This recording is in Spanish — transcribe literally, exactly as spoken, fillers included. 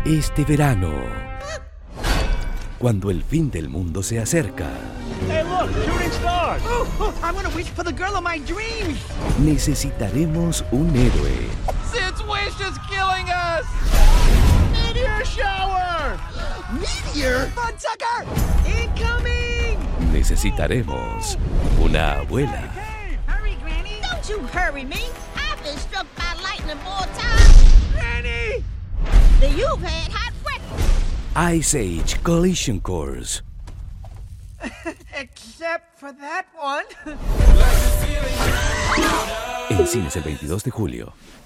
Este verano, cuando el fin del mundo se acerca, Hey, look, shooting stars. Oh, I want to wish for the girl of my dreams. necesitaremos un héroe. Sid's wish is killing us. Meteor shower. Meteor? Bloodsucker! Incoming! Necesitaremos una abuela. Hey, hurry, Granny. Don't you hurry me. I've been struck by lightning more times Granny! than you've had hot breakfast. Ice Age Collision Course. Except for that one. En cines el veintidós de julio.